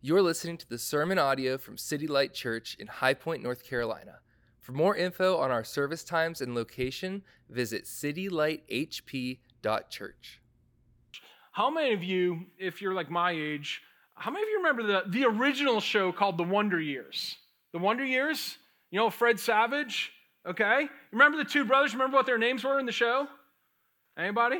You're listening to the sermon audio from City Light Church in High Point, North Carolina. For more info on our service times and location, visit citylighthp.church. How many of you, if you're like my age, how many of you remember the original show called The Wonder Years? The Wonder Years? You know, Fred Savage, okay? Remember the two brothers? Remember what their names were in the show? Anybody?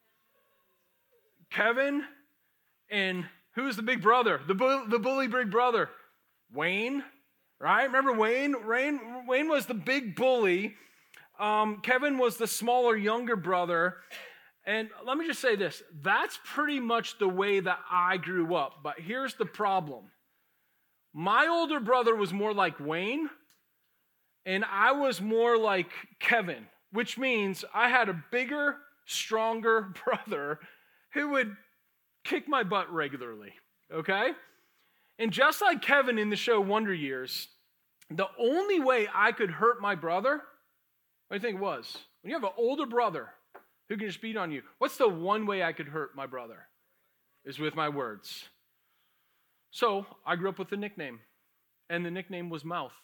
Kevin and who's the big brother? The bully big brother? Wayne, right? Remember Wayne? Wayne was the big bully. Kevin was the smaller, younger brother. And let me just say this. That's pretty much the way that I grew up. But here's the problem. My older brother was more like Wayne, and I was more like Kevin, which means I had a bigger, stronger brother who would kick my butt regularly, okay? And just like Kevin in the show Wonder Years, the only way I could hurt my brother, what do you think it was? When you have an older brother who can just beat on you, what's the one way I could hurt my brother? Is with my words. So I grew up with a nickname, and the nickname was Mouth.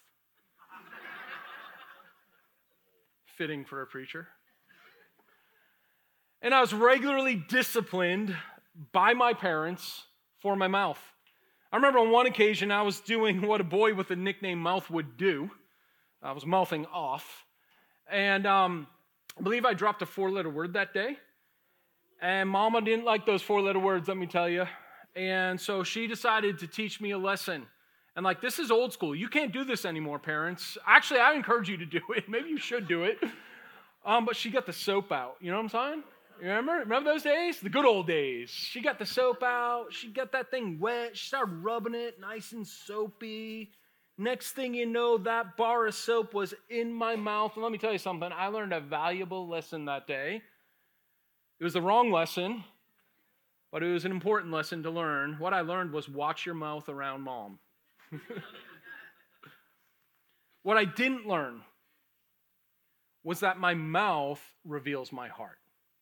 Fitting for a preacher. And I was regularly disciplined by my parents for my mouth. I remember on one occasion I was doing what a boy with a nickname Mouth would do. I was mouthing off. And I believe I dropped a 4-letter word that day. And Mama didn't like those 4-letter words, let me tell you. And so she decided to teach me a lesson. And like, this is old school. You can't do this anymore, parents. Actually, I encourage you to do it. Maybe you should do it. But she got the soap out. You know what I'm saying? Remember those days? The good old days. She got the soap out. She got that thing wet. She started rubbing it nice and soapy. Next thing you know, that bar of soap was in my mouth. And let me tell you something. I learned a valuable lesson that day. It was the wrong lesson, but it was an important lesson to learn. What I learned was watch your mouth around mom. What I didn't learn was that my mouth reveals my heart.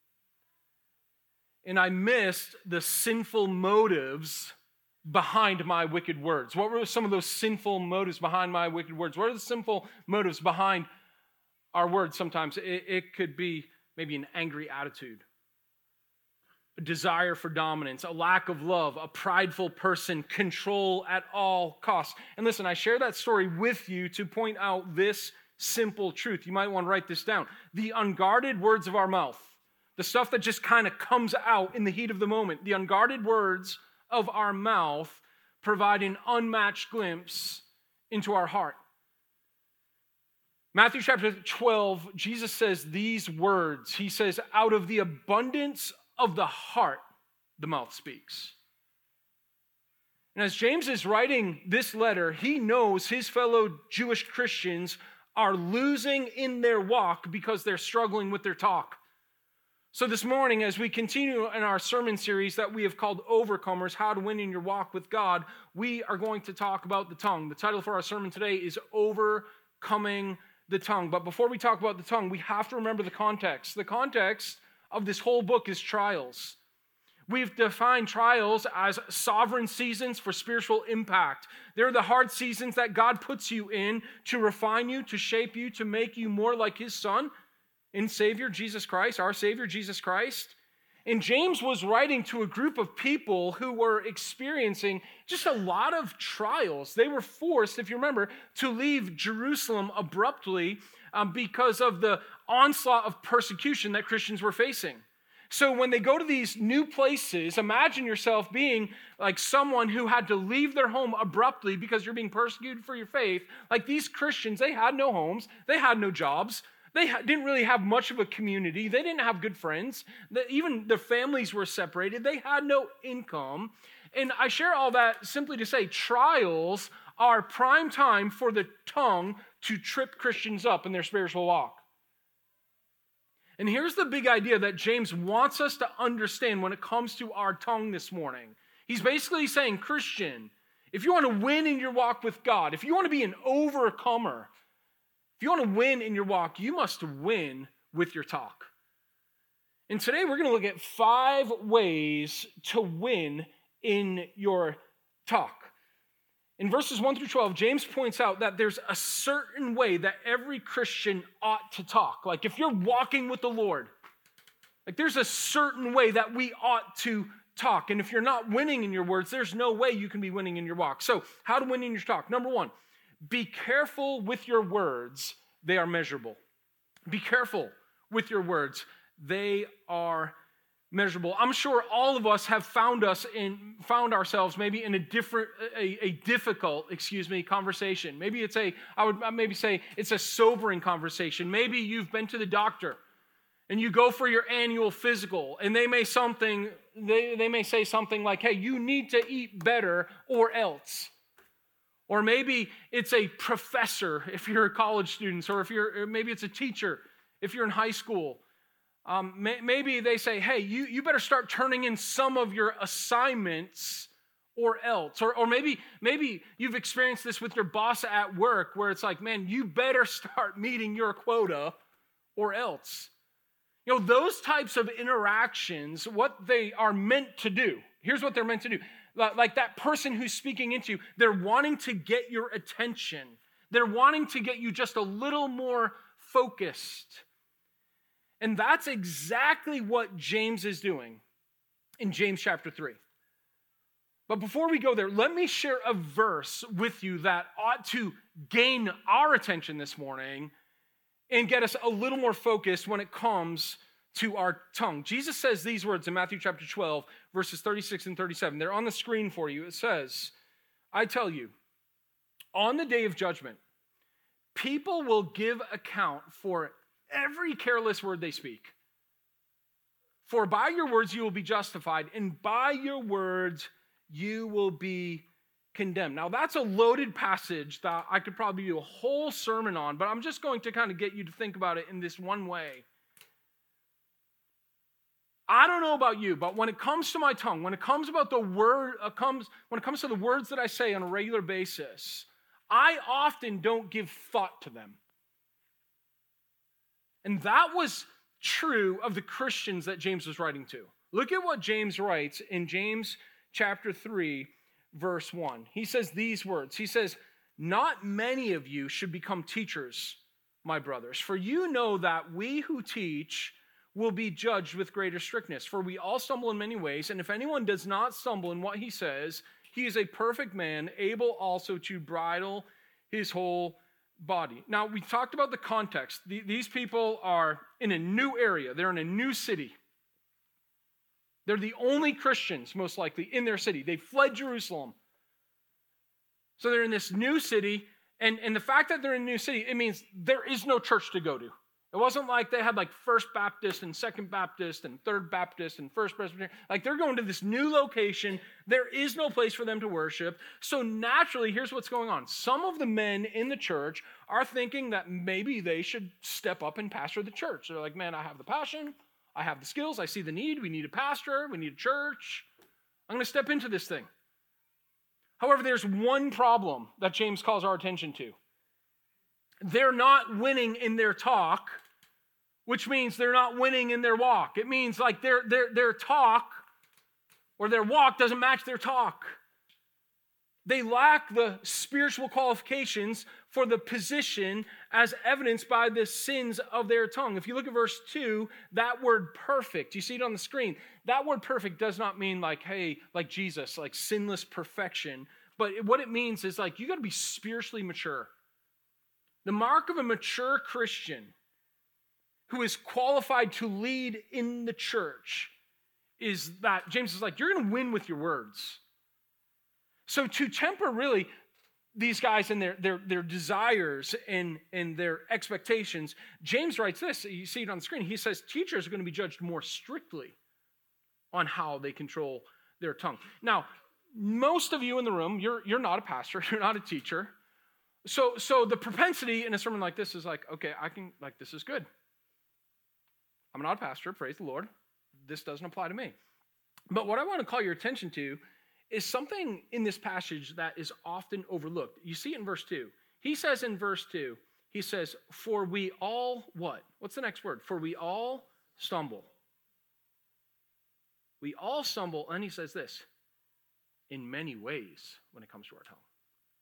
And I missed the sinful motives behind my wicked words. What were some of those sinful motives behind my wicked words? What are the sinful motives behind our words sometimes? It could be maybe an angry attitude, a desire for dominance, a lack of love, a prideful person, control at all costs. And listen, I share that story with you to point out this simple truth. You might want to write this down. The unguarded words of our mouth, the stuff that just kind of comes out in the heat of the moment, the unguarded words of our mouth provide an unmatched glimpse into our heart. Matthew chapter 12, Jesus says these words. He says, out of the abundance of the heart, the mouth speaks. And as James is writing this letter, he knows his fellow Jewish Christians are losing in their walk because they're struggling with their talk. So this morning, as we continue in our sermon series that we have called Overcomers, How to Win in Your Walk with God, we are going to talk about the tongue. The title for our sermon today is Overcoming the Tongue. But before we talk about the tongue, we have to remember the context. The context of this whole book is trials. We've defined trials as sovereign seasons for spiritual impact. They're the hard seasons that God puts you in to refine you, to shape you, to make you more like His Son and Savior, Jesus Christ, our Savior, Jesus Christ. And James was writing to a group of people who were experiencing just a lot of trials. They were forced, if you remember, to leave Jerusalem abruptly because of the onslaught of persecution that Christians were facing. So when they go to these new places, imagine yourself being like someone who had to leave their home abruptly because you're being persecuted for your faith. Like these Christians, they had no homes, they had no jobs, they didn't really have much of a community, they didn't have good friends, even their families were separated, they had no income. And I share all that simply to say trials are prime time for the tongue to trip Christians up in their spiritual walk. And here's the big idea that James wants us to understand when it comes to our tongue this morning. He's basically saying, Christian, if you want to win in your walk with God, if you want to be an overcomer, if you want to win in your walk, you must win with your talk. And today we're going to look at 5 ways to win in your talk. In verses 1 through 12, James points out that there's a certain way that every Christian ought to talk. Like if you're walking with the Lord, like there's a certain way that we ought to talk. And if you're not winning in your words, there's no way you can be winning in your walk. So how to win in your talk? Number one, be careful with your words. They are measurable. Be careful with your words. They are measurable. I'm sure all of us have found ourselves maybe in a difficult conversation. Maybe I would maybe say it's a sobering conversation. Maybe you've been to the doctor and you go for your annual physical, and they may say something like, hey, you need to eat better or else. Or maybe it's a professor if you're college students, or maybe it's a teacher if you're in high school. Maybe they say, hey, you better start turning in some of your assignments or else. Or maybe you've experienced this with your boss at work where it's like, man, you better start meeting your quota or else. You know, those types of interactions, what they are meant to do, here's what they're meant to do. Like that person who's speaking into you, they're wanting to get your attention. They're wanting to get you just a little more focused. And that's exactly what James is doing in James chapter 3. But before we go there, let me share a verse with you that ought to gain our attention this morning and get us a little more focused when it comes to our tongue. Jesus says these words in Matthew chapter 12, verses 36 and 37. They're on the screen for you. It says, I tell you, on the day of judgment, people will give account for every careless word they speak. For by your words you will be justified, and by your words you will be condemned. Now that's a loaded passage that I could probably do a whole sermon on, but I'm just going to kind of get you to think about it in this one way. I don't know about you, but when it comes to my tongue, when it comes about the word, when it comes to the words that I say on a regular basis, I often don't give thought to them. And that was true of the Christians that James was writing to. Look at what James writes in James chapter 3, verse 1. He says these words. He says, not many of you should become teachers, my brothers, for you know that we who teach will be judged with greater strictness. For we all stumble in many ways, and if anyone does not stumble in what he says, he is a perfect man, able also to bridle his whole body. Now, we talked about the context. These people are in a new area. They're in a new city. They're the only Christians, most likely, in their city. They fled Jerusalem. So they're in this new city, and the fact that they're in a new city, it means there is no church to go to. It wasn't like they had like First Baptist and Second Baptist and Third Baptist and First Presbyterian. Like they're going to this new location. There is no place for them to worship. So naturally, here's what's going on. Some of the men in the church are thinking that maybe they should step up and pastor the church. They're like, man, I have the passion. I have the skills. I see the need. We need a pastor. We need a church. I'm going to step into this thing. However, there's one problem that James calls our attention to. They're not winning in their talk, which means they're not winning in their walk. It means like their talk or their walk doesn't match their talk. They lack the spiritual qualifications for the position as evidenced by the sins of their tongue. If you look at verse 2, that word perfect, you see it on the screen. That word perfect does not mean like, hey, like Jesus, like sinless perfection. But what it means is like you got to be spiritually mature. The mark of a mature Christian who is qualified to lead in the church is that James is like, you're going to win with your words. So to temper really these guys and their desires and their expectations, James writes this, you see it on the screen. He says teachers are going to be judged more strictly on how they control their tongue. Now, most of you in the room, you're not a pastor, you're not a teacher. So the propensity in a sermon like this is like, okay, this is good. I'm not a pastor, praise the Lord. This doesn't apply to me. But what I want to call your attention to is something in this passage that is often overlooked. You see it in verse 2. He says in verse 2, he says, for we all what? What's the next word? For we all stumble. We all stumble, and he says this, in many ways when it comes to our tongue.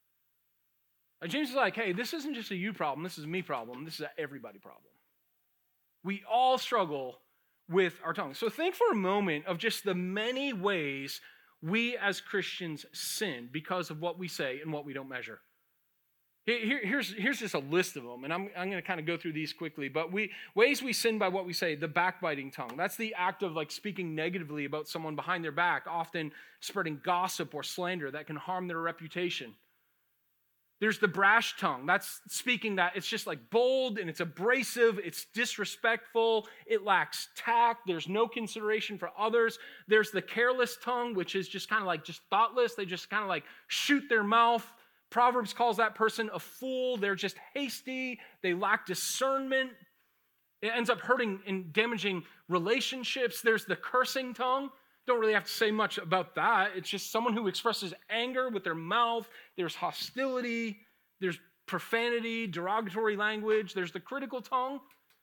James is like, hey, this isn't just a you problem. This is a me problem. This is an everybody problem. We all struggle with our tongue. So think for a moment of just the many ways we as Christians sin because of what we say and what we don't measure. Here's just a list of them, and I'm going to kind of go through these quickly. But ways we sin by what we say: the backbiting tongue. That's the act of like speaking negatively about someone behind their back, often spreading gossip or slander that can harm their reputation. There's the brash tongue. That's speaking that it's just like bold and it's abrasive, it's disrespectful, it lacks tact, there's no consideration for others. There's the careless tongue, which is just kind of like just thoughtless. They just kind of like shoot their mouth. Proverbs calls that person a fool. They're just hasty. They lack discernment. It ends up hurting and damaging relationships. There's the cursing tongue. Don't really have to say much about that. It's just someone who expresses anger with their mouth. There's hostility. There's profanity, derogatory language. There's the critical tongue.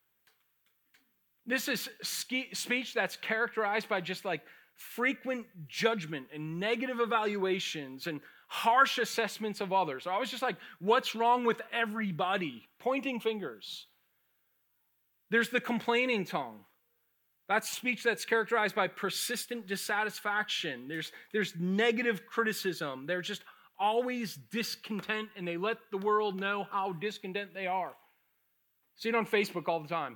This is speech that's characterized by just like frequent judgment and negative evaluations and harsh assessments of others. I was just like, what's wrong with everybody? Pointing fingers. There's the complaining tongue. That's speech that's characterized by persistent dissatisfaction. There's negative criticism. They're just always discontent, and they let the world know how discontent they are. See it on Facebook all the time.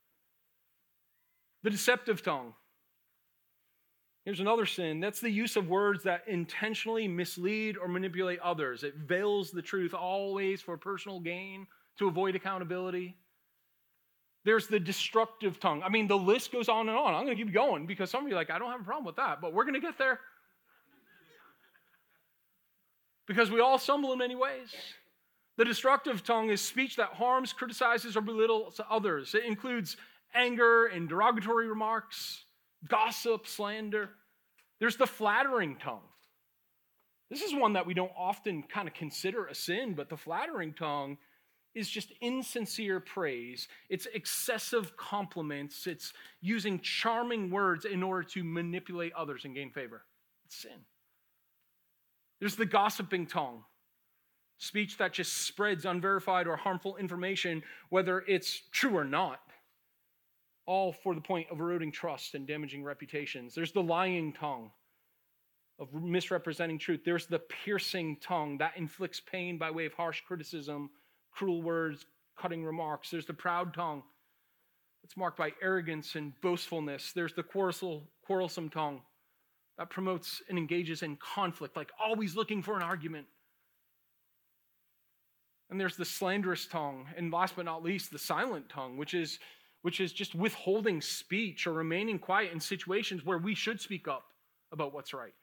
The deceptive tongue. Here's another sin. That's the use of words that intentionally mislead or manipulate others. It veils the truth always for personal gain, to avoid accountability. There's the destructive tongue. I mean, the list goes on and on. I'm going to keep going because some of you are like, I don't have a problem with that, but we're going to get there. Because we all stumble in many ways. The destructive tongue is speech that harms, criticizes, or belittles others. It includes anger and derogatory remarks, gossip, slander. There's the flattering tongue. This is one that we don't often kind of consider a sin, but the flattering tongue is just insincere praise. It's excessive compliments. It's using charming words in order to manipulate others and gain favor. It's sin. There's the gossiping tongue. Speech that just spreads unverified or harmful information, whether it's true or not. All for the point of eroding trust and damaging reputations. There's the lying tongue of misrepresenting truth. There's the piercing tongue that inflicts pain by way of harsh criticism, cruel words, cutting remarks. There's the proud tongue. It's marked by arrogance and boastfulness. There's the quarrelsome tongue that promotes and engages in conflict, like always looking for an argument. And there's the slanderous tongue. And last but not least, the silent tongue, which is just withholding speech or remaining quiet in situations where we should speak up about what's right.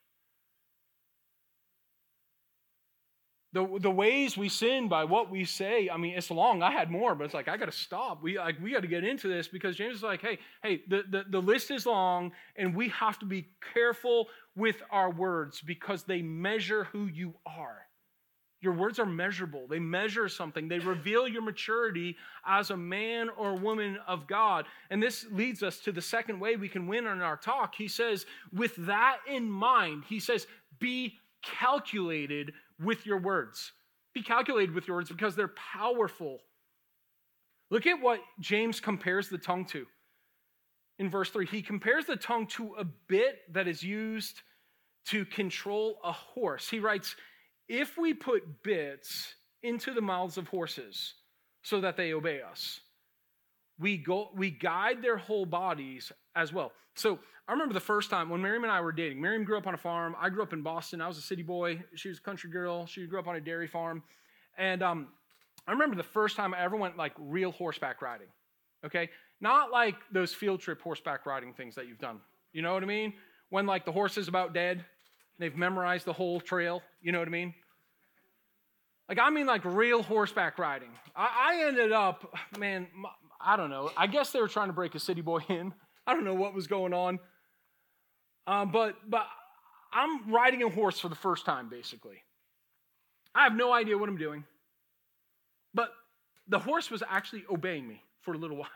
The ways we sin by what we say, I mean, it's long. I had more, but it's like, I got to stop. We got to get into this because James is like, hey, the list is long, and we have to be careful with our words because they measure who you are. Your words are measurable. They measure something. They reveal your maturity as a man or woman of God. And this leads us to the second way we can win in our talk. He says, with that in mind, he says, be calculated with your words. Be calculated with your words because they're powerful. Look at what James compares the tongue to. In verse 3, he compares the tongue to a bit that is used to control a horse. He writes, if we put bits into the mouths of horses so that they obey us, we guide their whole bodies as well. So I remember the first time when Miriam and I were dating. Miriam grew up on a farm. I grew up in Boston. I was a city boy. She was a country girl. She grew up on a dairy farm. And I remember the first time I ever went like real horseback riding, okay? Not like those field trip horseback riding things that you've done. You know what I mean? When like the horse is about dead. They've memorized the whole trail. You know what I mean? I mean like real horseback riding. I ended up, man, I don't know. I guess they were trying to break a city boy in. I don't know what was going on. But I'm riding a horse for the first time, basically. I have no idea what I'm doing. But the horse was actually obeying me for a little while.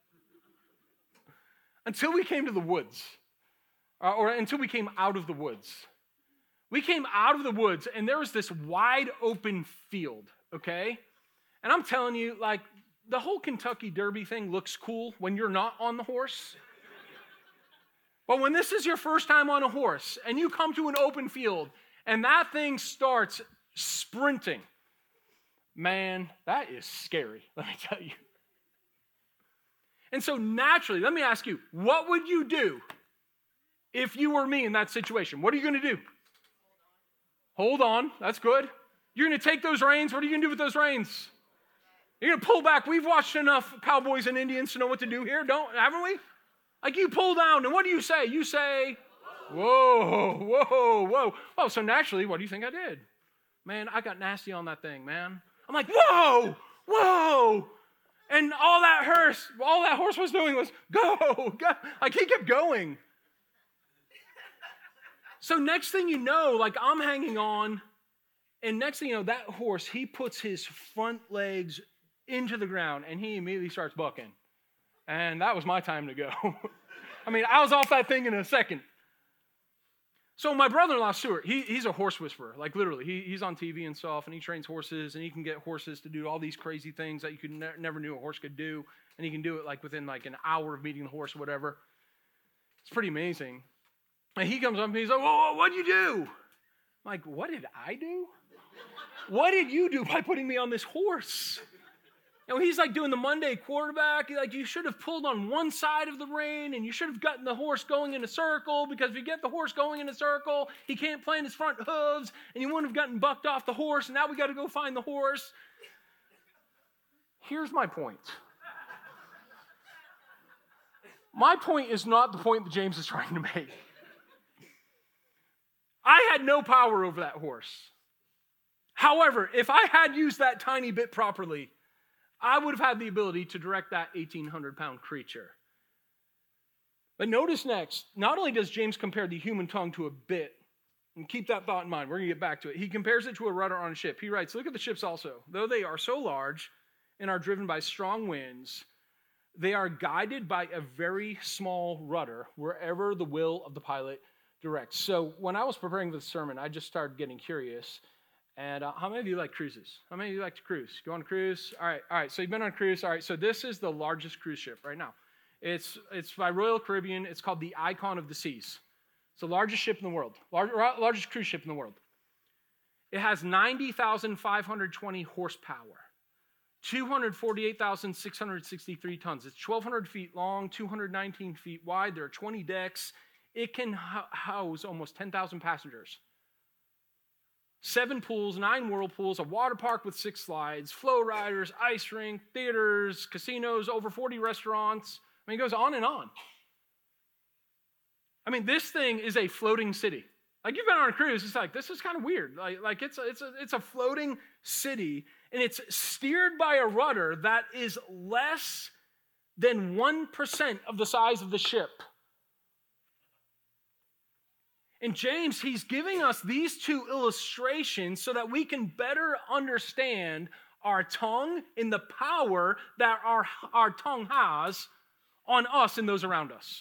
Until we came to the woods. Or until we came out of the woods. We came out of the woods, and there was this wide open field, okay? And I'm telling you, like, the whole Kentucky Derby thing looks cool when you're not on the horse. But when this is your first time on a horse and you come to an open field and that thing starts sprinting, man, that is scary, let me tell you. And so naturally, let me ask you, what would you do if you were me in that situation? What are you going to do? Hold on, that's good. You're going to take those reins. What are you going to do with those reins? You're going to pull back. We've watched enough cowboys and Indians to know what to do here, haven't we? Like you pull down, and what do? You say, whoa, whoa, whoa. Oh, so naturally, what do you think I did? Man, I got nasty on that thing, man. I'm like, whoa, whoa. And all that horse was doing was go. Like he kept going. So next thing you know, like I'm hanging on, and next thing you know, that horse, he puts his front legs into the ground, and he immediately starts bucking. And that was my time to go. I mean, I was off that thing in a second. So my brother-in-law, Stuart, he's a horse whisperer. Like literally, he's on TV and stuff, and he trains horses, and he can get horses to do all these crazy things that you could never knew a horse could do. And he can do it like within like an hour of meeting the horse or whatever. It's pretty amazing. And he comes up and he's like, whoa, what'd you do? I'm like, what did I do? What did you do by putting me on this horse? You know, he's like doing the Monday quarterback. Like, you should have pulled on one side of the rein, and you should have gotten the horse going in a circle, because if you get the horse going in a circle, he can't plant his front hooves, and you wouldn't have gotten bucked off the horse, and now we got to go find the horse. Here's my point. My point is not the point that James is trying to make. I had no power over that horse. However, if I had used that tiny bit properly, I would have had the ability to direct that 1,800-pound creature. But notice next, not only does James compare the human tongue to a bit, and keep that thought in mind, we're going to get back to it. He compares it to a rudder on a ship. He writes, look at the ships also. Though they are so large and are driven by strong winds, they are guided by a very small rudder wherever the will of the pilot directs. So when I was preparing for the sermon, I just started getting curious. And how many of you like cruises? How many of you like to cruise? Go on a cruise? All right. So you've been on a cruise. All right. So this is the largest cruise ship right now. It's by Royal Caribbean. It's called the Icon of the Seas. It's the largest ship in the world, largest cruise ship in the world. It has 90,520 horsepower, 248,663 tons. It's 1,200 feet long, 219 feet wide. There are 20 decks. It can house almost 10,000 passengers. 7 pools, 9 whirlpools, a water park with 6 slides, flow riders, ice rink, theaters, casinos, over 40 restaurants. I mean, it goes on and on. I mean, this thing is a floating city. Like, you've been on a cruise, it's like, this is kind of weird. Like it's a floating city, and it's steered by a rudder that is less than 1% of the size of the ship. And James, he's giving us these two illustrations so that we can better understand our tongue and the power that our tongue has on us and those around us.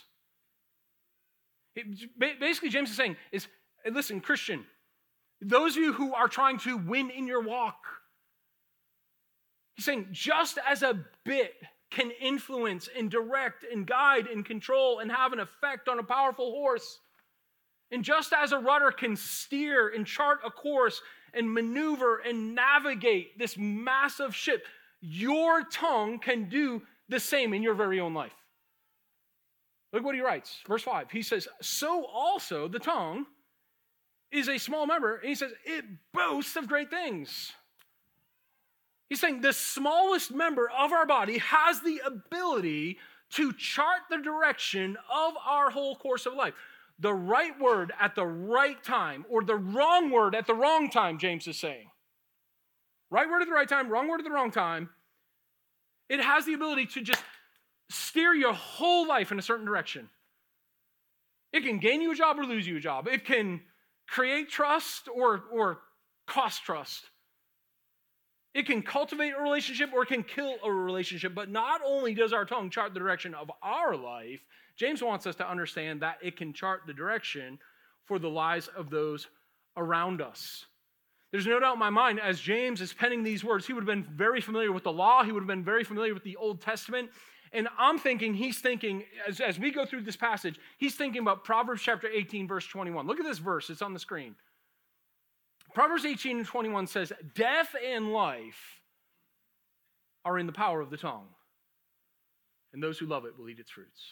Basically, James is saying, listen, Christian, those of you who are trying to win in your walk, he's saying, just as a bit can influence and direct and guide and control and have an effect on a powerful horse, and just as a rudder can steer and chart a course and maneuver and navigate this massive ship, your tongue can do the same in your very own life. Look what he writes, verse 5. He says, so also the tongue is a small member, and he says, it boasts of great things. He's saying the smallest member of our body has the ability to chart the direction of our whole course of life. The right word at the right time, or the wrong word at the wrong time, James is saying. Right word at the right time, wrong word at the wrong time. It has the ability to just steer your whole life in a certain direction. It can gain you a job or lose you a job. It can create trust or cost trust. It can cultivate a relationship or it can kill a relationship. But not only does our tongue chart the direction of our life, James wants us to understand that it can chart the direction for the lives of those around us. There's no doubt in my mind, as James is penning these words, he would have been very familiar with the law. He would have been very familiar with the Old Testament. And I'm thinking, he's thinking, as we go through this passage, he's thinking about Proverbs chapter 18, verse 21. Look at this verse. It's on the screen. Proverbs 18 and 21 says, death and life are in the power of the tongue, and those who love it will eat its fruits.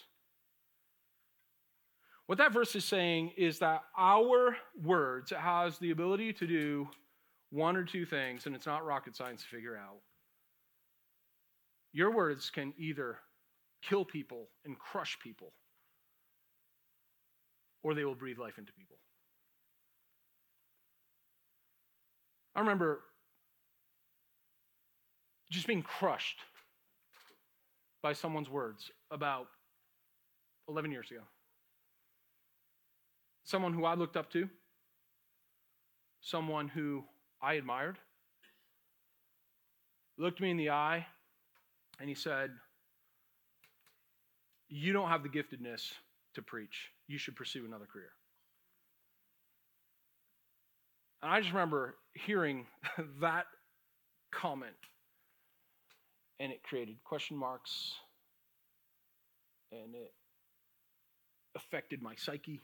What that verse is saying is that our words has the ability to do one or two things, and it's not rocket science to figure out. Your words can either kill people and crush people, or they will breathe life into people. I remember just being crushed by someone's words about 11 years ago. Someone who I looked up to, someone who I admired, looked me in the eye and he said, you don't have the giftedness to preach. You should pursue another career. And I just remember hearing that comment, and it created question marks, and it affected my psyche.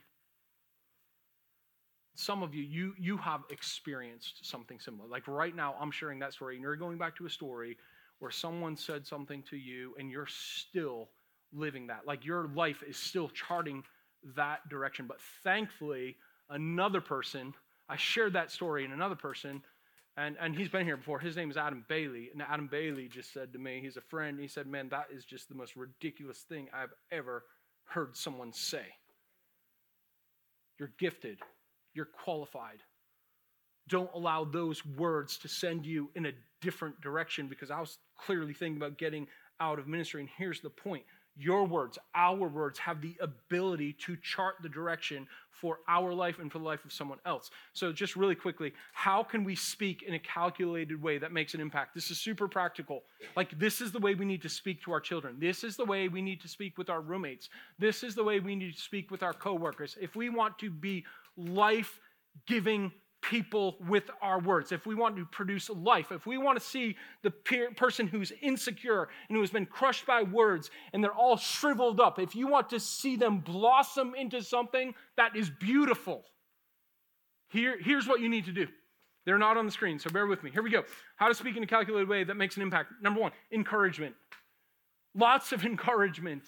Some of you have experienced something similar. Like right now, I'm sharing that story, and you're going back to a story where someone said something to you, and you're still living that. Like your life is still charting that direction. But thankfully, another person, I shared that story in another person, and he's been here before. His name is Adam Bailey. And Adam Bailey just said to me, he's a friend, he said, man, that is just the most ridiculous thing I've ever heard someone say. You're gifted. You're qualified. Don't allow those words to send you in a different direction, because I was clearly thinking about getting out of ministry. And here's the point. Your words, our words, have the ability to chart the direction for our life and for the life of someone else. So just really quickly, how can we speak in a calculated way that makes an impact? This is super practical. Like, this is the way we need to speak to our children. This is the way we need to speak with our roommates. This is the way we need to speak with our coworkers. If we want to be life-giving people with our words, if we want to produce life, if we want to see the person who's insecure and who has been crushed by words and they're all shriveled up, if you want to see them blossom into something that is beautiful, here's what you need to do. They're not on the screen, so bear with me. Here we go. How to speak in a calculated way that makes an impact. Number one, encouragement. Lots of encouragement.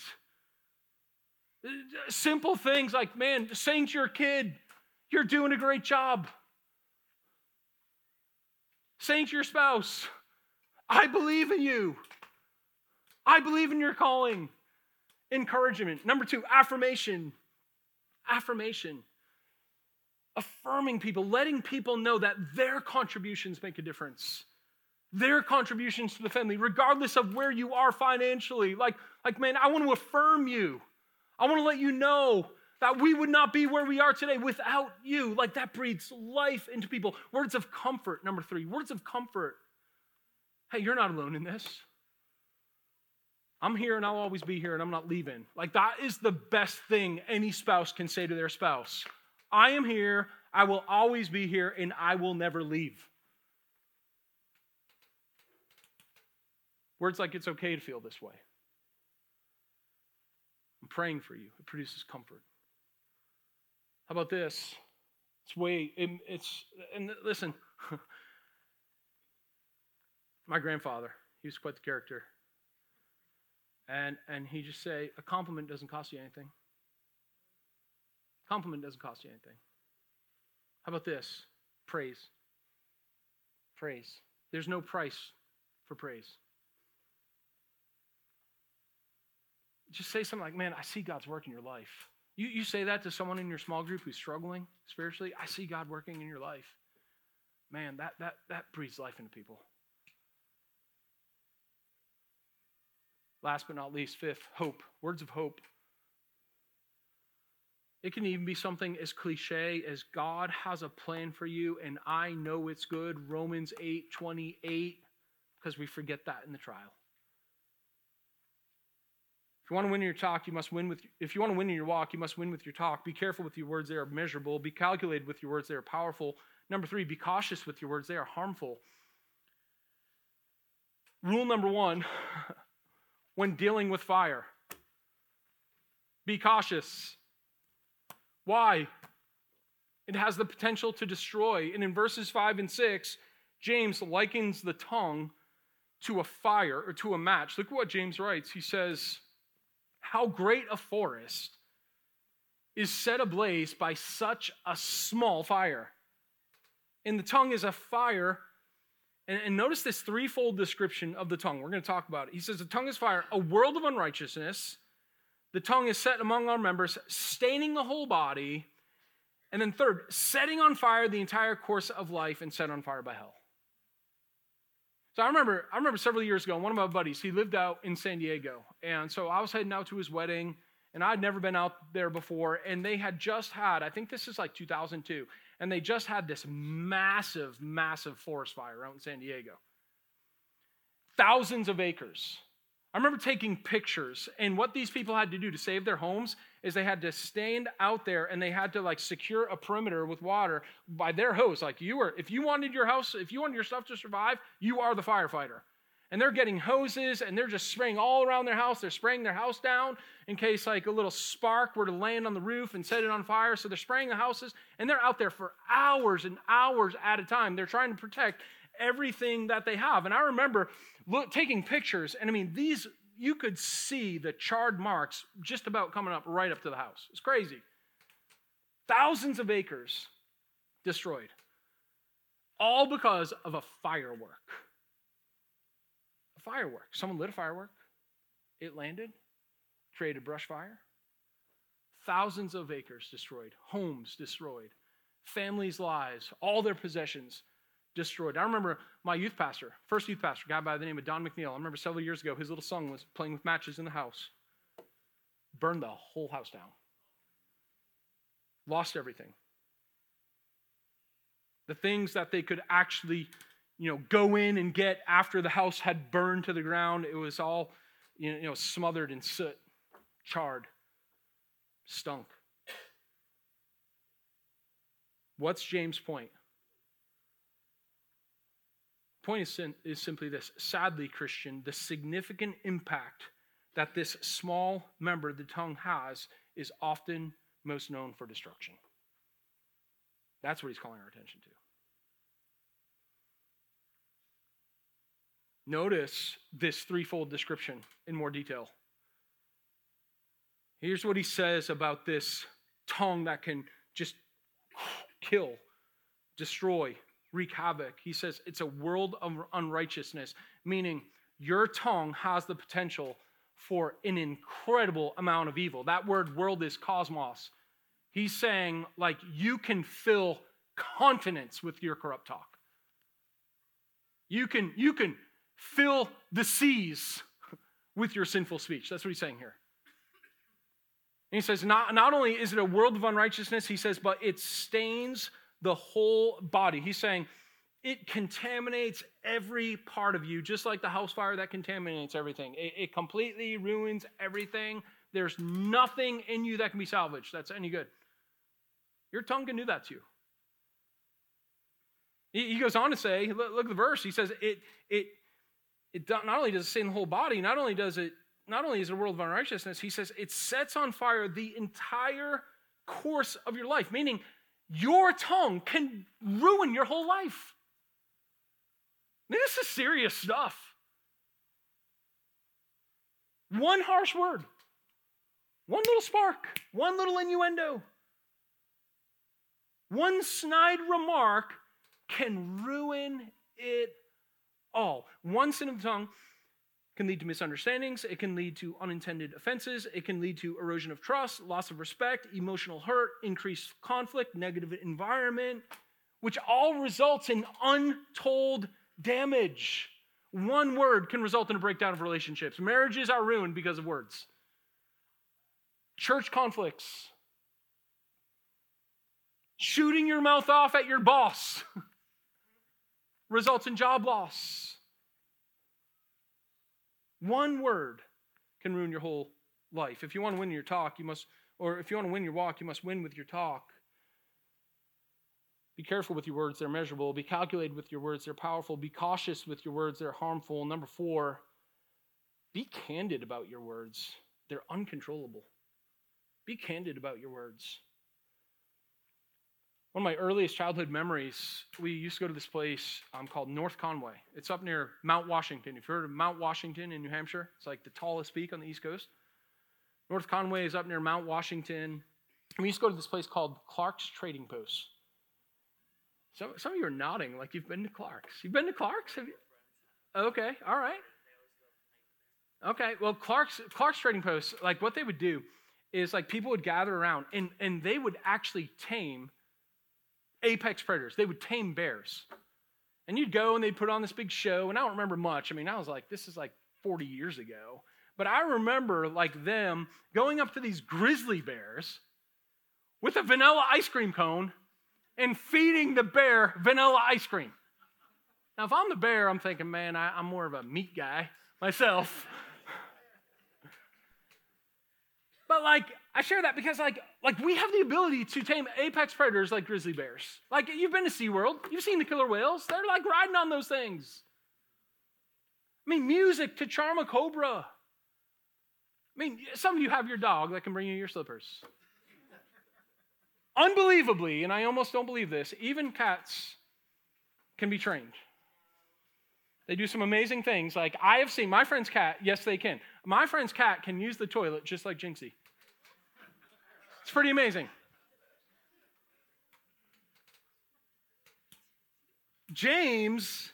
Simple things like, man, saying to your kid, you're doing a great job. Saying to your spouse, I believe in you. I believe in your calling. Encouragement. Number two, affirmation. Affirmation. Affirming people, letting people know that their contributions make a difference. Their contributions to the family, regardless of where you are financially. Like, man, I want to affirm you. I want to let you know that we would not be where we are today without you. Like, that breathes life into people. Words of comfort, number three. Words of comfort. Hey, you're not alone in this. I'm here and I'll always be here and I'm not leaving. Like, that is the best thing any spouse can say to their spouse. I am here, I will always be here, and I will never leave. Words like, it's okay to feel this way. I'm praying for you. It produces comfort. How about this? And listen, my grandfather, he was quite the character. And he just say, a compliment doesn't cost you anything. Compliment doesn't cost you anything. How about this? Praise. Praise. There's no price for praise. Just say something like, man, I see God's work in your life. You say that to someone in your small group who's struggling spiritually. I see God working in your life. Man, that breathes life into people. Last but not least, fifth, hope. Words of hope. It can even be something as cliche as God has a plan for you and I know it's good. Romans 8:28, because we forget that in the trial. If you want to win in your talk, if you want to win in your walk, you must win with your talk. Be careful with your words, they are measurable. Be calculated with your words, they are powerful. Number 3, be cautious with your words. They are harmful. Rule number 1, when dealing with fire, be cautious. Why? It has the potential to destroy. And in verses 5 and 6, James likens the tongue to a fire or to a match. Look at what James writes. He says, how great a forest is set ablaze by such a small fire. And the tongue is a fire. And notice this threefold description of the tongue. We're going to talk about it. He says the tongue is fire, a world of unrighteousness. The tongue is set among our members, staining the whole body. And then third, setting on fire the entire course of life and set on fire by hell. So I remember several years ago, one of my buddies, he lived out in San Diego. And so I was heading out to his wedding, and I'd never been out there before. And they had just had, I think this is like 2002, and they just had this massive, massive forest fire out in San Diego. Thousands of acres. I remember taking pictures, and what these people had to do to save their homes is they had to stand out there and they had to like secure a perimeter with water by their hose. Like if you wanted your stuff to survive, you are the firefighter. And they're getting hoses and they're just spraying all around their house. They're spraying their house down in case like a little spark were to land on the roof and set it on fire. So they're spraying the houses and they're out there for hours and hours at a time. They're trying to protect everything that they have. And I remember taking pictures, and I mean, you could see the charred marks just about coming up right up to the house. It's crazy. Thousands of acres destroyed, all because of a firework. A firework. Someone lit a firework. It landed, created brush fire. Thousands of acres destroyed, homes destroyed, families' lives, all their possessions destroyed. I remember my first youth pastor, a guy by the name of Don McNeil. I remember several years ago, his little son was playing with matches in the house. Burned the whole house down. Lost everything. The things that they could actually, go in and get after the house had burned to the ground, it was all, smothered in soot, charred, stunk. What's James' point? Point is simply this. Sadly, Christian, the significant impact that this small member, the tongue, has is often most known for destruction. That's what he's calling our attention to. Notice this threefold description in more detail. Here's what he says about this tongue that can just kill, destroy, wreak havoc. He says it's a world of unrighteousness, meaning your tongue has the potential for an incredible amount of evil. That word world is cosmos. He's saying, like, you can fill continents with your corrupt talk. You can fill the seas with your sinful speech. That's what he's saying here. And he says, not only is it a world of unrighteousness, he says, but it stains the whole body. He's saying it contaminates every part of you, just like the house fire that contaminates everything. It completely ruins everything. There's nothing in you that can be salvaged that's any good. Your tongue can do that to you. He goes on to say, look at the verse. He says it not only does it stain the whole body, not only is it a world of unrighteousness, he says it sets on fire the entire course of your life, meaning your tongue can ruin your whole life. I mean, this is serious stuff. One harsh word, one little spark, one little innuendo, one snide remark can ruin it all. One sin of the tongue can lead to misunderstandings. It can lead to unintended offenses. It can lead to erosion of trust, loss of respect, emotional hurt, increased conflict, negative environment, which all results in untold damage. One word can result in a breakdown of relationships. Marriages are ruined because of words. Church conflicts. Shooting your mouth off at your boss results in job loss. One word can ruin your whole life. If you want to win your talk, if you want to win your walk, you must win with your talk. Be careful with your words, they're measurable. Be calculated with your words, they're powerful. Be cautious with your words, they're harmful. Number 4, be candid about your words. They're uncontrollable. Be candid about your words. One of my earliest childhood memories, we used to go to this place called North Conway. It's up near Mount Washington. If you've heard of Mount Washington in New Hampshire, it's like the tallest peak on the East Coast. North Conway is up near Mount Washington. We used to go to this place called Clark's Trading Post. Some of you are nodding like you've been to Clark's. You've been to Clark's? Have you? Okay, all right. Okay, well, Clark's Trading Post, like what they would do is like people would gather around and they would actually tame apex predators. They would tame bears. And you'd go and they'd put on this big show, and I don't remember much. I mean, I was like, this is like 40 years ago. But I remember like them going up to these grizzly bears with a vanilla ice cream cone and feeding the bear vanilla ice cream. Now, if I'm the bear, I'm thinking, man, I'm more of a meat guy myself. But like, I share that because like we have the ability to tame apex predators like grizzly bears. Like, you've been to SeaWorld. You've seen the killer whales. They're like riding on those things. I mean, music to charm a cobra. I mean, some of you have your dog that can bring you your slippers. Unbelievably, and I almost don't believe this, even cats can be trained. They do some amazing things. Like, I have seen my friend's cat, yes, they can. My friend's cat can use the toilet just like Jinxie. It's pretty amazing. James,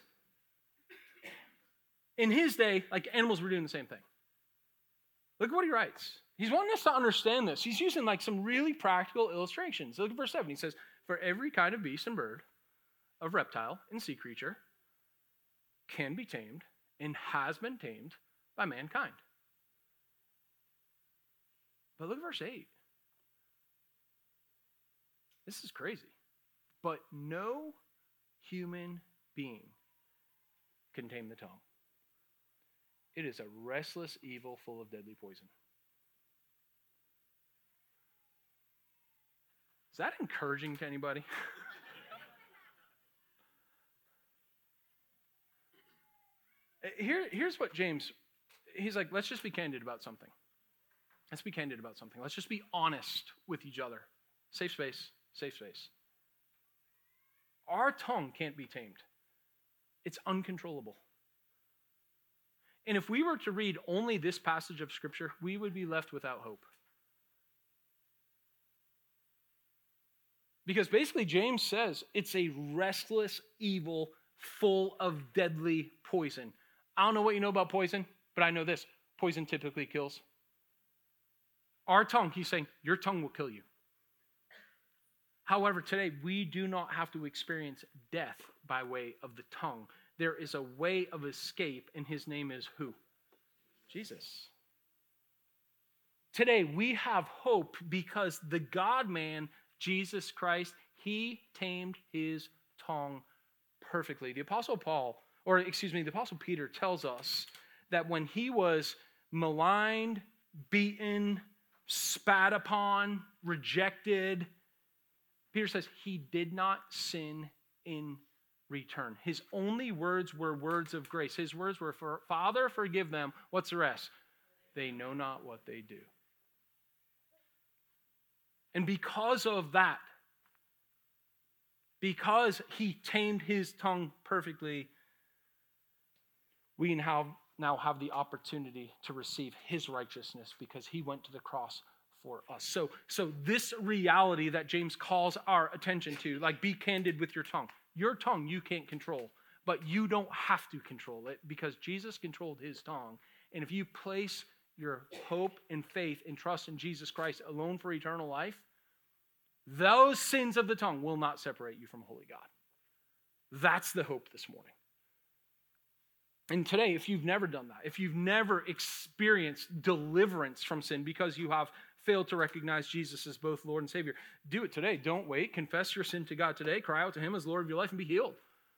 in his day, like, animals were doing the same thing. Look at what he writes. He's wanting us to understand this. He's using like some really practical illustrations. Look at verse 7. He says, for every kind of beast and bird, of reptile and sea creature can be tamed and has been tamed by mankind. But look at verse 8. This is crazy. But no human being can tame the tongue. It is a restless evil full of deadly poison. Is that encouraging to anybody? Here's what James, he's like, let's just be candid about something. Let's be candid about something. Let's just be honest with each other. Safe space, safe space. Our tongue can't be tamed. It's uncontrollable. And if we were to read only this passage of Scripture, we would be left without hope. Because basically James says it's a restless evil full of deadly poison. I don't know what you know about poison, but I know this. Poison typically kills. Our tongue, he's saying, your tongue will kill you. However, today we do not have to experience death by way of the tongue. There is a way of escape, and his name is who? Jesus. Today we have hope because the God-man, Jesus Christ, he tamed his tongue perfectly. The Apostle Peter tells us that when he was maligned, beaten, spat upon, rejected, Peter says he did not sin in return. His only words were words of grace. His words were, Father, forgive them. What's the rest? They know not what they do. And because of that, because he tamed his tongue perfectly, we now have the opportunity to receive his righteousness because he went to the cross for us. So this reality that James calls our attention to, like, be candid with your tongue. Your tongue you can't control, but you don't have to control it because Jesus controlled his tongue. And if you place your hope and faith and trust in Jesus Christ alone for eternal life, those sins of the tongue will not separate you from holy God. That's the hope this morning. And today, if you've never done that, if you've never experienced deliverance from sin because you have failed to recognize Jesus as both Lord and Savior, do it today. Don't wait. Confess your sin to God today. Cry out to him as Lord of your life and be healed.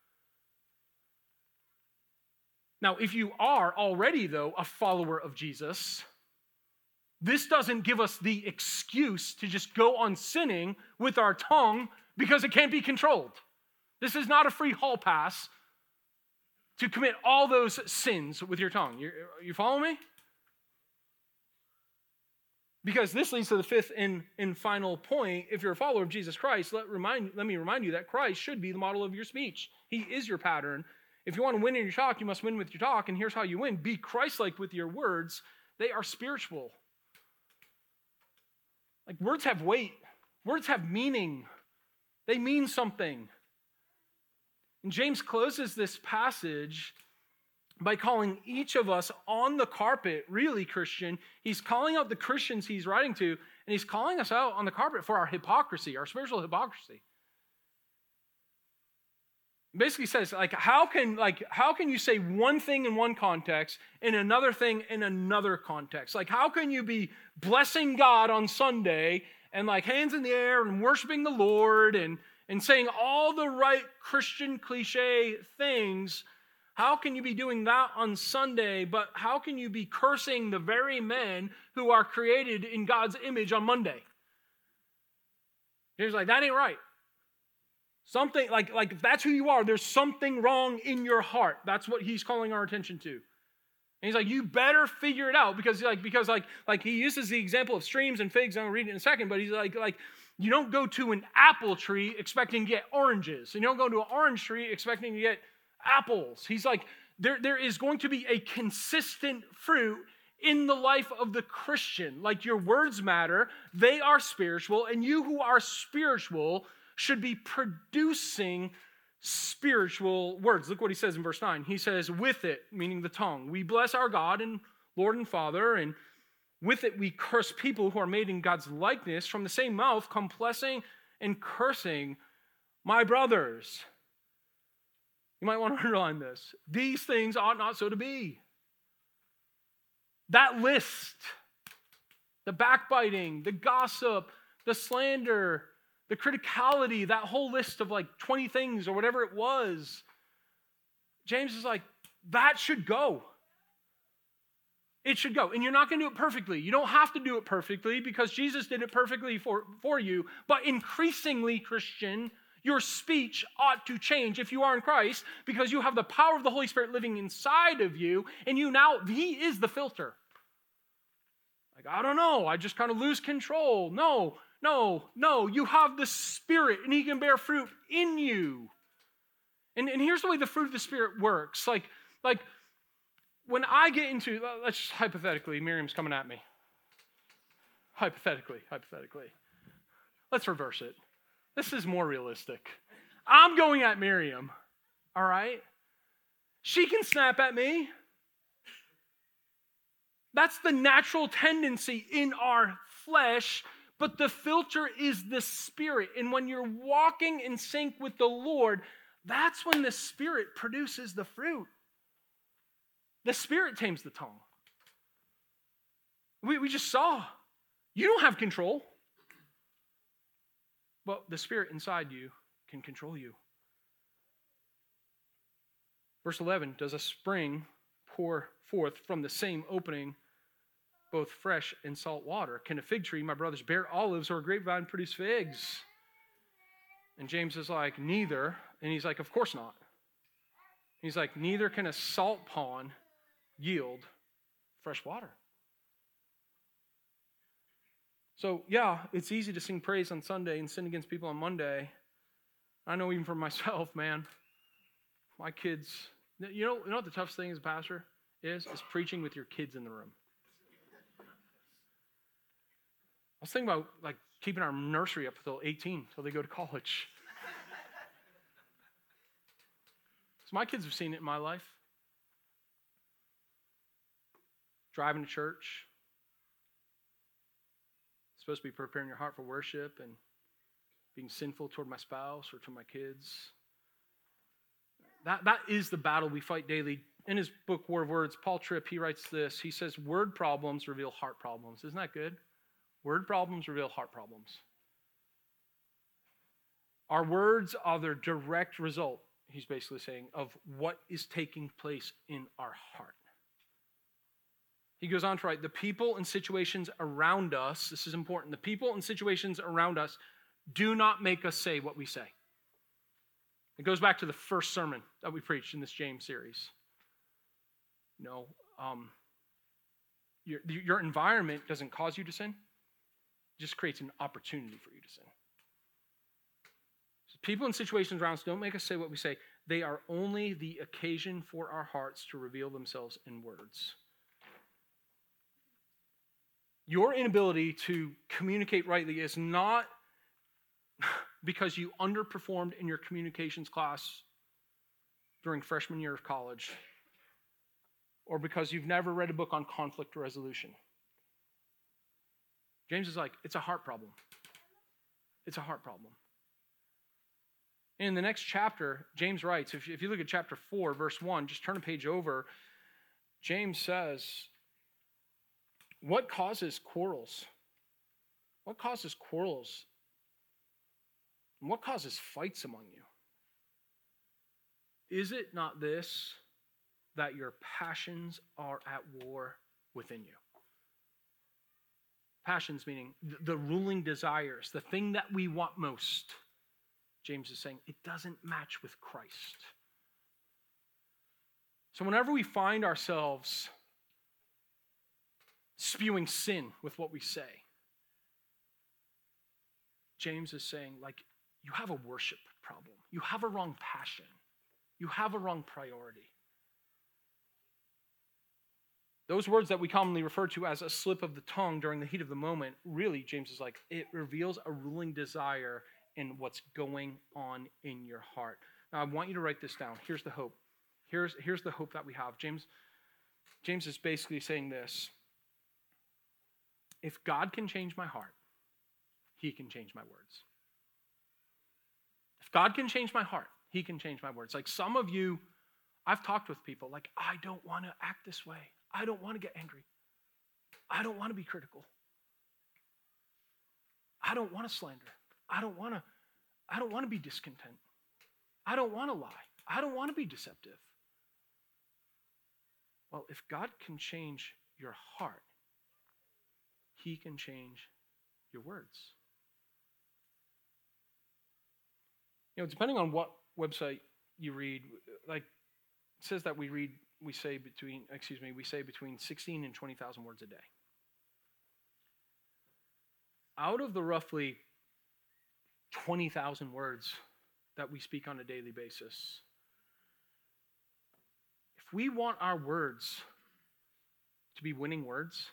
Now, if you are already, though, a follower of Jesus, this doesn't give us the excuse to just go on sinning with our tongue because it can't be controlled. This is not a free hall pass to commit all those sins with your tongue. You follow me? Because this leads to the fifth and final point. If you're a follower of Jesus Christ, let me remind you that Christ should be the model of your speech. He is your pattern. If you want to win in your talk, you must win with your talk, and here's how you win. Be Christ-like with your words. They are spiritual. Like, words have weight. Words have meaning. They mean something. And James closes this passage by calling each of us on the carpet, really, Christian. He's calling out the Christians he's writing to, and he's calling us out on the carpet for our hypocrisy, our spiritual hypocrisy. Basically says, how can you say one thing in one context and another thing in another context? Like, how can you be blessing God on Sunday and hands in the air and worshiping the Lord and saying all the right Christian cliche things? How can you be doing that on Sunday, but how can you be cursing the very men who are created in God's image on Monday? He's like, that ain't right. Something, if that's who you are, there's something wrong in your heart. That's what he's calling our attention to. And he's like, you better figure it out, because he uses the example of streams and figs. I'm going to read it in a second, but he's like, you don't go to an apple tree expecting to get oranges. And you don't go to an orange tree expecting to get apples. He's like, there is going to be a consistent fruit in the life of the Christian. Like, your words matter. They are spiritual, and you who are spiritual should be producing spiritual words. Look what he says in verse 9. He says, with it, meaning the tongue, we bless our God and Lord and Father, and with it we curse people who are made in God's likeness. From the same mouth come blessing and cursing. My brothers, you might want to underline this. These things ought not so to be. That list, the backbiting, the gossip, the slander, the criticality, that whole list of 20 things or whatever it was, James is like, that should go. It should go. And you're not going to do it perfectly. You don't have to do it perfectly, because Jesus did it perfectly for you. But increasingly, Christian, your speech ought to change if you are in Christ, because you have the power of the Holy Spirit living inside of you, and He is the filter. I don't know, I just kind of lose control. No, you have the Spirit, and He can bear fruit in you. And here's the way the fruit of the Spirit works. Like when I get into, let's just hypothetically, Miriam's coming at me. Hypothetically. Let's reverse it. This is more realistic. I'm going at Miriam, all right? She can snap at me. That's the natural tendency in our flesh, but the filter is the Spirit. And when you're walking in sync with the Lord, that's when the Spirit produces the fruit. The Spirit tames the tongue. We just saw. You don't have control, but the Spirit inside you can control you. Verse 11, does a spring pour forth from the same opening both fresh and salt water? Can a fig tree, my brothers, bear olives, or a grapevine produce figs? And James is like, neither. And he's like, of course not. He's like, neither can a salt pond yield fresh water. So, yeah, it's easy to sing praise on Sunday and sin against people on Monday. I know even for myself, man, my kids, you know what the toughest thing as a pastor is preaching with your kids in the room. I was thinking about keeping our nursery up until 18, until they go to college. So my kids have seen it in my life. Driving to church. Supposed to be preparing your heart for worship and being sinful toward my spouse or to my kids. That is the battle we fight daily. In his book, War of Words, Paul Tripp, he writes this. He says, word problems reveal heart problems. Isn't that good? Word problems reveal heart problems. Our words are the direct result, he's basically saying, of what is taking place in our heart. He goes on to write, the people and situations around us, this is important, the people and situations around us do not make us say what we say. It goes back to the first sermon that we preached in this James series. Your environment doesn't cause you to sin. It just creates an opportunity for you to sin. So people in situations around us don't make us say what we say. They are only the occasion for our hearts to reveal themselves in words. Your inability to communicate rightly is not because you underperformed in your communications class during freshman year of college, or because you've never read a book on conflict resolution. James is like, it's a heart problem. It's a heart problem. In the next chapter, James writes, if you look at chapter 4, verse 1, just turn a page over, James says, what causes quarrels? What causes quarrels? And what causes fights among you? Is it not this, that your passions are at war within you? Passions meaning the ruling desires, the thing that we want most. James is saying it doesn't match with Christ. So whenever we find ourselves spewing sin with what we say, James is saying, you have a worship problem. You have a wrong passion. You have a wrong priority. Those words that we commonly refer to as a slip of the tongue during the heat of the moment, really, James is like, it reveals a ruling desire in what's going on in your heart. Now, I want you to write this down. Here's the hope. Here's the hope that we have. James is basically saying this. If God can change my heart, he can change my words. If God can change my heart, he can change my words. Like some of you, I've talked with people I don't want to act this way. I don't want to get angry. I don't want to be critical. I don't want to slander. I don't want to be discontent. I don't want to lie. I don't want to be deceptive. Well, if God can change your heart, he can change your words. Depending on what website you read, it says that we say between 16 and 20,000 words a day. Out of the roughly 20,000 words that we speak on a daily basis, if we want our words to be winning words,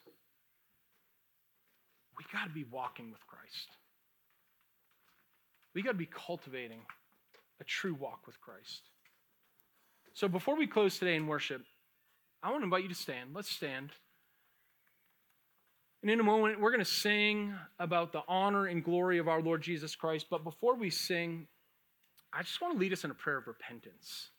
we got to be walking with Christ. We got to be cultivating a true walk with Christ. So before we close today in worship, I want to invite you to stand. Let's stand. And in a moment, we're going to sing about the honor and glory of our Lord Jesus Christ. But before we sing, I just want to lead us in a prayer of repentance.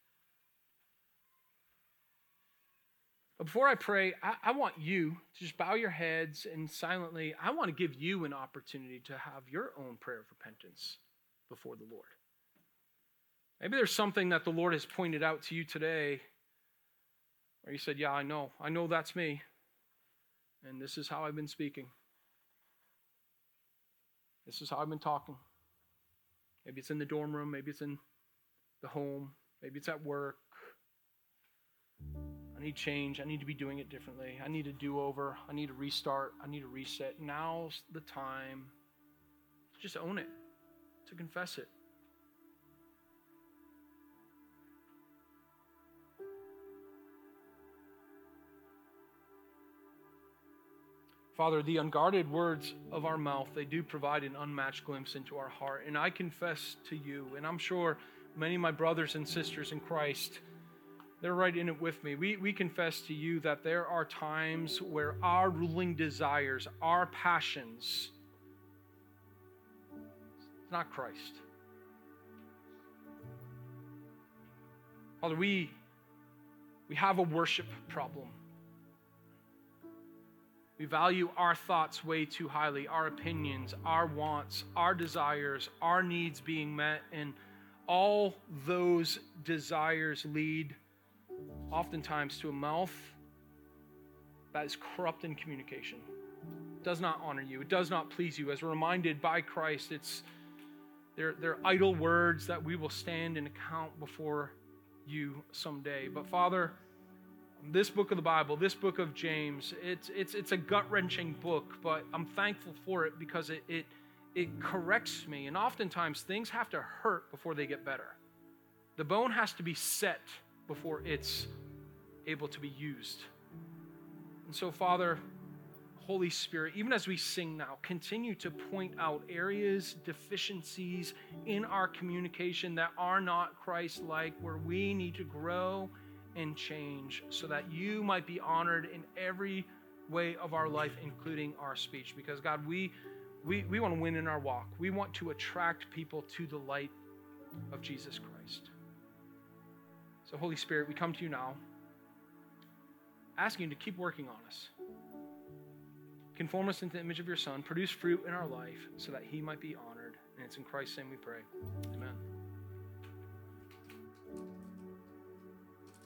But before I pray, I want you to just bow your heads and silently, I want to give you an opportunity to have your own prayer of repentance before the Lord. Maybe there's something that the Lord has pointed out to you today where you said, yeah, I know that's me. And this is how I've been speaking. This is how I've been talking. Maybe it's in the dorm room. Maybe it's in the home. Maybe it's at work. I need change. I need to be doing it differently. I need a do-over. I need a restart. I need a reset. Now's the time to just own it, to confess it. Father, the unguarded words of our mouth, they do provide an unmatched glimpse into our heart. And I confess to you, and I'm sure many of my brothers and sisters in Christ, they're right in it with me. We confess to you that there are times where our ruling desires, our passions, it's not Christ. Father, we have a worship problem. We value our thoughts way too highly, our opinions, our wants, our desires, our needs being met, and all those desires lead oftentimes to a mouth that is corrupt in communication, does not honor you. It does not please you. As we're reminded by Christ, they're idle words that we will stand and account before you someday. But Father, this book of the Bible, this book of James, it's a gut-wrenching book, but I'm thankful for it because it corrects me. And oftentimes things have to hurt before they get better. The bone has to be set before it's able to be used. And so, Father, Holy Spirit, even as we sing now, continue to point out areas, deficiencies in our communication that are not Christ-like, where we need to grow and change so that you might be honored in every way of our life, including our speech. Because, God, we want to win in our walk. We want to attract people to the light of Jesus Christ. So, Holy Spirit, we come to you now, asking you to keep working on us. Conform us into the image of your Son. Produce fruit in our life so that he might be honored. And it's in Christ's name we pray.